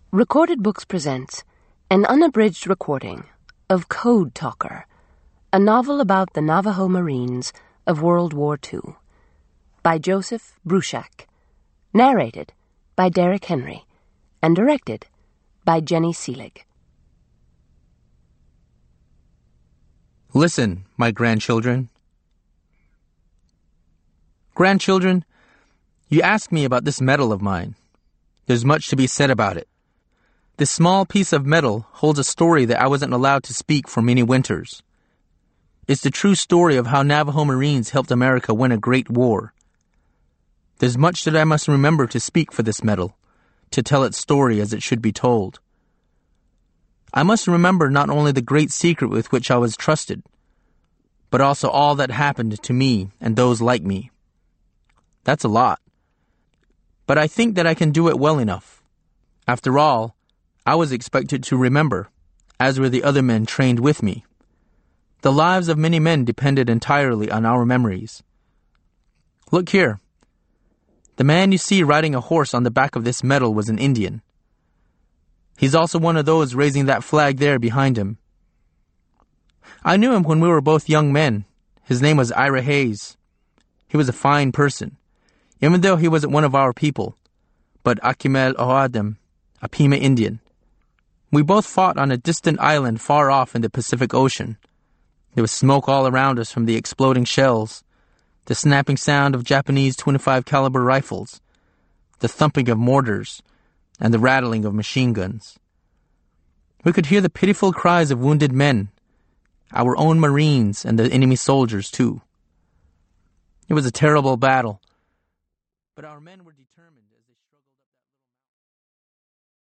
Recorded Books presents an unabridged recording of Code Talker, a novel about the Navajo Marines of World War II, by Joseph Bruchac, narrated by Derek Henry, and directed by Jenny Seelig. Listen, my grandchildren. Grandchildren, you ask me about this medal of mine. There's much to be said about it. This small piece of metal holds a story that I wasn't allowed to speak for many winters. It's the true story of how Navajo Marines helped America win a great war. There's much that I must remember to speak for this medal, to tell its story as it should be told. I must remember not only the great secret with which I was trusted, but also all that happened to me and those like me. That's a lot. But I think that I can do it well enough. After all, I was expected to remember, as were the other men trained with me. The lives of many men depended entirely on our memories. Look here. The man you see riding a horse on the back of this medal was an Indian. He's also one of those raising that flag there behind him. I knew him when we were both young men. His name was Ira Hayes. He was a fine person, even though he wasn't one of our people, but Akimel Oadem, a Pima Indian. We both fought on a distant island far off in the Pacific Ocean. There was smoke all around us from the exploding shells, the snapping sound of Japanese .25 caliber rifles, the thumping of mortars, and the rattling of machine guns. We could hear the pitiful cries of wounded men, our own Marines and the enemy soldiers too. It was a terrible battle, but our men